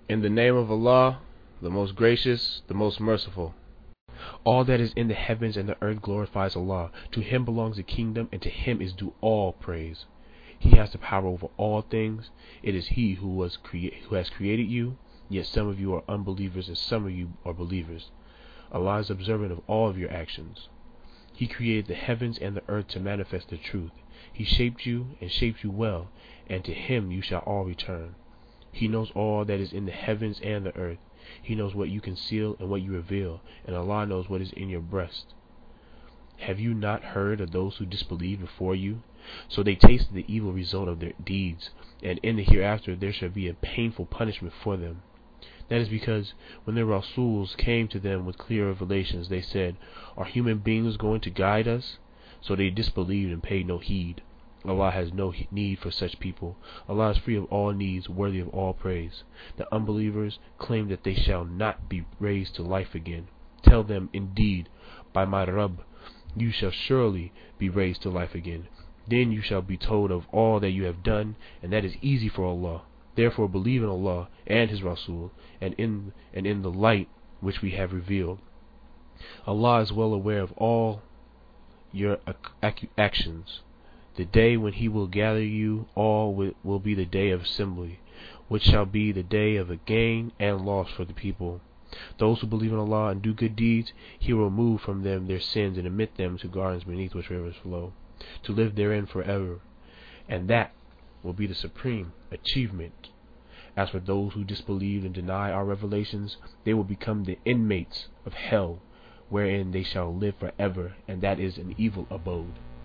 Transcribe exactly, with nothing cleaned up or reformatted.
In the name of Allah, the most gracious, the most merciful. All that is in the heavens and the earth glorifies Allah. To Him belongs the kingdom, and to Him is due all praise. He has the power over all things. It is He who was crea- who has created you, yet some of you are unbelievers and some of you are believers. Allah is observant of all of your actions. He created the heavens and the earth to manifest the truth. He shaped you and shaped you well, and to Him you shall all return. He knows all that is in the heavens and the earth. He knows what you conceal and what you reveal, and Allah knows what is in your breast. Have you not heard of those who disbelieved before you? So they tasted the evil result of their deeds, and in the hereafter there shall be a painful punishment for them. That is because when the Rasuls came to them with clear revelations, they said, "Are human beings going to guide us?" So they disbelieved and paid no heed. Allah has no need for such people. Allah is free of all needs, worthy of all praise. The unbelievers claim that they shall not be raised to life again. Tell them, indeed, by my Rabb, you shall surely be raised to life again. Then you shall be told of all that you have done, and that is easy for Allah. Therefore believe in Allah and His Rasul, and in and in the light which we have revealed. Allah is well aware of all your ac actions. The day when He will gather you all will be the day of assembly, which shall be the day of a gain and loss for the people. Those who believe in Allah and do good deeds, He will remove from them their sins and admit them to gardens beneath which rivers flow, to live therein forever. And that will be the supreme achievement. As for those who disbelieve and deny our revelations, they will become the inmates of hell, wherein they shall live forever, and that is an evil abode.